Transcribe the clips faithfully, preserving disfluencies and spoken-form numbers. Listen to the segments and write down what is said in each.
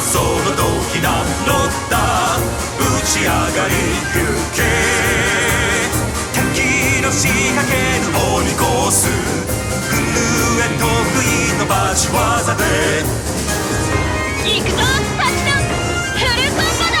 その時なのだ。打ち上がり行け敵の仕掛ける鬼コース、震え得意のバチ技で行くぞタッチダウンフルコンボだ。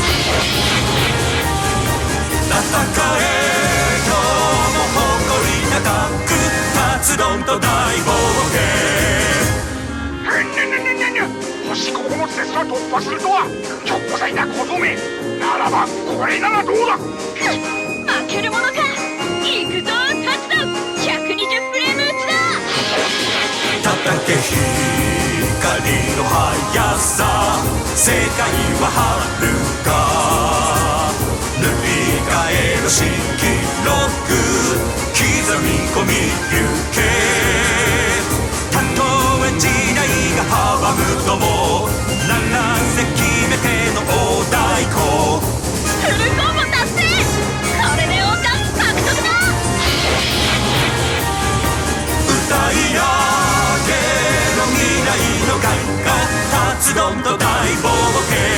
戦え今日も誇り高く立つドンと大冒険。 にゃにゃにゃにゃにゃ星ここのつですら突破するとは強大な小僧め。ならばこれならどうだ。 負けるものか。行くぞタッチダウンひゃくにじゅうフレーム打ちだ。 叩け光の速さ、世界は遥か塗り替える新記録、刻み込み行けたとえ時代が阻むとも、七世決めての大太鼓。 フルコンボ達成。これで王冠獲得だ。 歌い上げろ未来の凱歌、立つドンと大冒険。